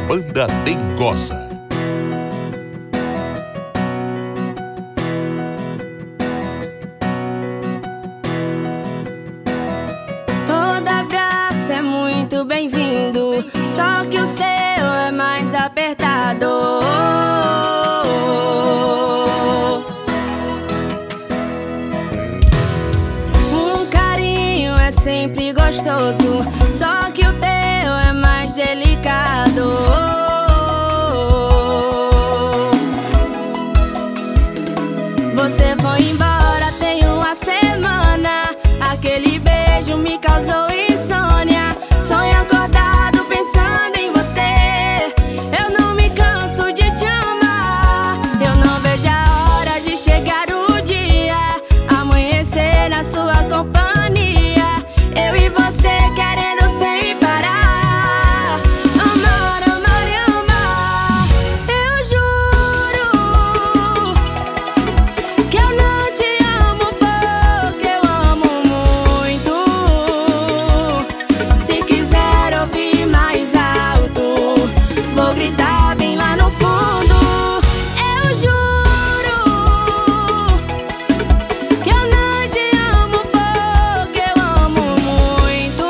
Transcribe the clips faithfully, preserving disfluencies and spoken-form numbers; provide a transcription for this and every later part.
Banda Dengosa. Todo abraço é muito bem-vindo, só que o seu é mais apertado. Um carinho é sempre gostoso, só que o teu é mais delicado. Você foi embora tem uma semana, aquele beijo me causou insônia. Sonho acordado pensando em você, eu não me canso de te amar. Eu não vejo a hora de chegar o dia, amanhecer na sua companhia, eu e você querendo sem parar. Amar, amar e amar, eu juro que eu não te amo pouco, eu amo muito. Se quiser ouvir mais alto, vou gritar bem lá no fundo. Eu juro que eu não te amo pouco, eu amo muito.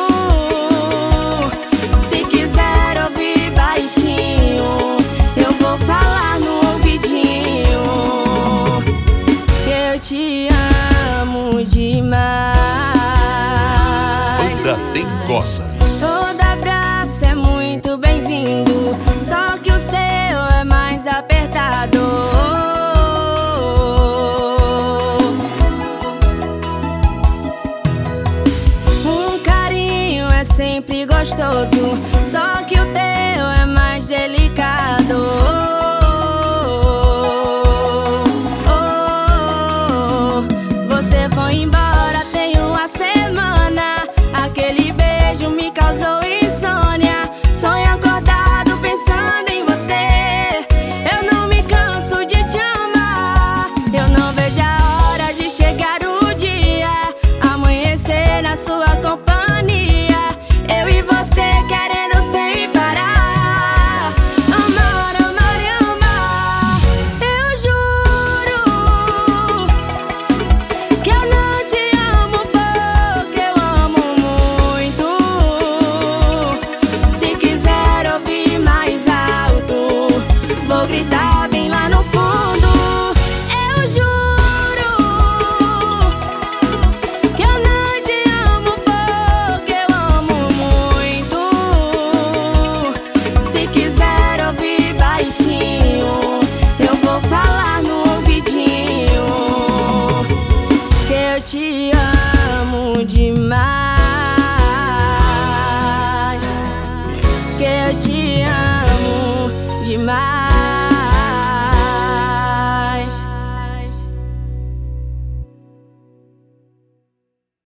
Se quiser ouvir baixinho, eu vou falar no ouvidinho. Eu te amo demais. Banda Dengosa. Todo abraço é muito bem-vindo, só que o seu é mais apertado. Um carinho é sempre gostoso, só que o teu é mais delicado.